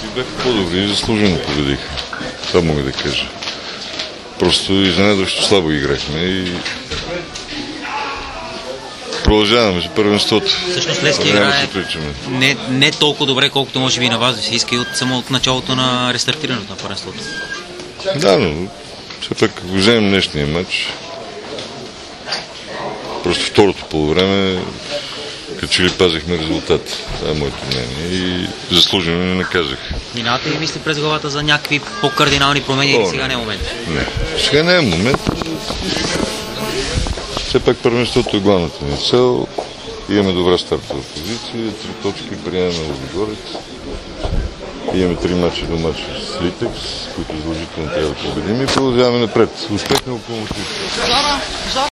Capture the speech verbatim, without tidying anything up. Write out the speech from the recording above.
бяха по-добри и заслужено победиха. Това мога да кажа. Просто изненадващо слабо играхме и продължаваме за първенството. Всъщност Левски играе не, не толкова добре, колкото може би на вас да се иска и от само от началото на рестартирането на първенството. Да, но все пак ако вземем днешния матч, просто второто полувреме, като че ли пазихме резултат. Това е моето мнение и заслужено не наказах. Минавате ли мисли през главата за някакви по-кардинални промени или сега не е момент? Не, сега не е момент. Все пак първенството е главната ни цел. Имаме добра стартова позиция, три точки приемаме Лудогорец. Имаме три мача до мача с Литекс, които задължително трябва да победим и продължаваме напред. Успех на около